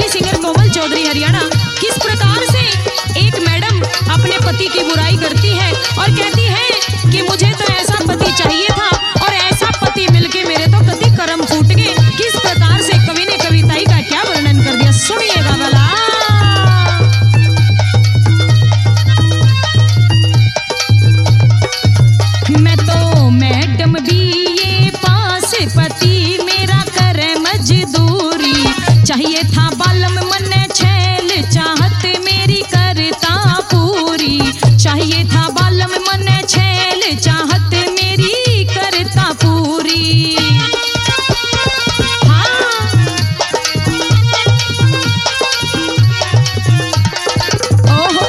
Singer कोमल चौधरी हरियाणा। किस प्रकार से एक मैडम अपने पति की बुराई करती है और कहती है कि मुझे तो ऐसा पति चाहिए था और ऐसा पति मिलके मेरे तो कभी कर्म फूट गए। किस प्रकार से कवि ने कविताई का क्या वर्णन कर दिया, सुनिएगा भला। मैं तो मैडम बीए पास, पति मेरा करे मजदूरी, चाहिए था बालम मन छैल, चाहत मेरी करता पूरी, चाहिए था बालम मन छैल, चाहत मेरी करता पूरी। हाँ। ओहो।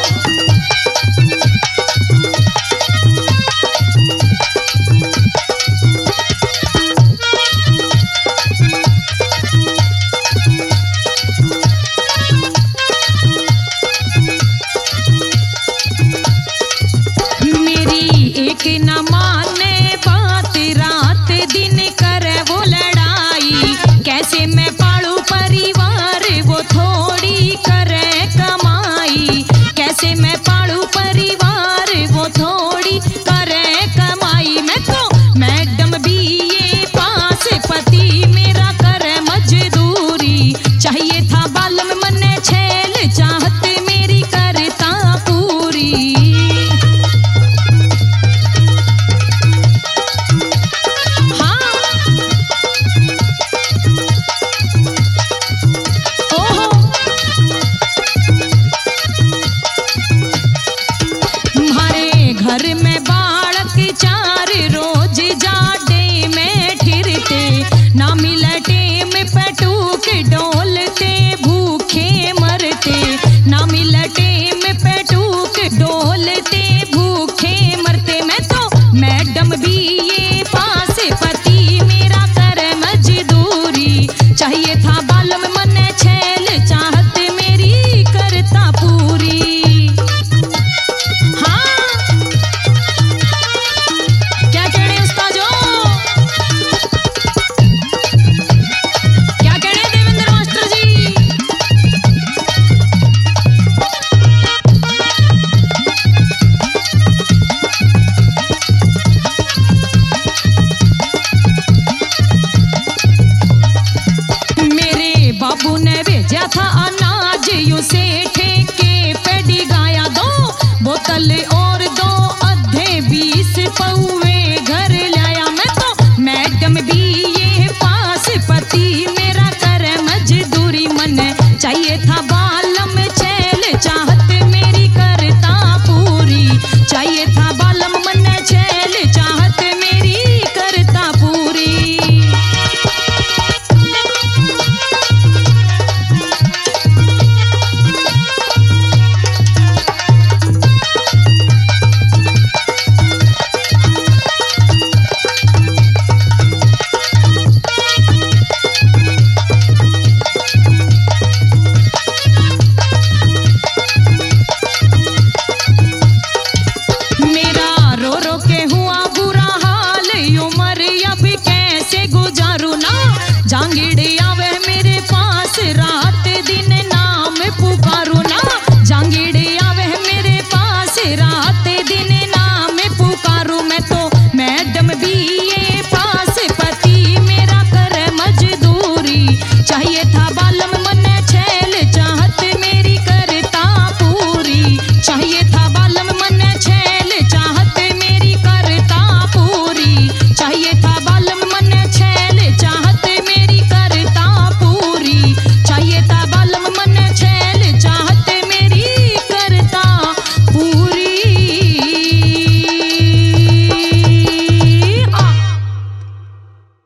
एक न माने बात, रात दिन करे वो लड़ाई, कैसे मैं पालूं परिवार, वो थोड़ी करे कमाई, कैसे मैं पालूं परिवार, वो थोड़ी करे कमाई। मैं तो मैडम बीए पास, पति मेरा करे मजदूरी, चाहिए था बालम मन छैल, चाहत मेरी करता पूरी। घर में बालक चार, रोज जाडे में ठिरते, ना मिले टेम पेटूक डोलते, भूखे मरते, ना मिले टेम पेटूक डोलते, भूखे मरते। मैं तो मैडम बीए पास, पति मेरा करे मजदूरी, चाहिए था बालम मन छैल, चाहत मेरी करता पूरी। बाबू ने भेजा था अनाज, यू से ठेके पे डिगाया, 2 बोतल और 2 अद्धे 20 पौवे घर लाया। मैं तो मैडम बीए पास, पति मेरा करे मजदूरी, मन चाहिए था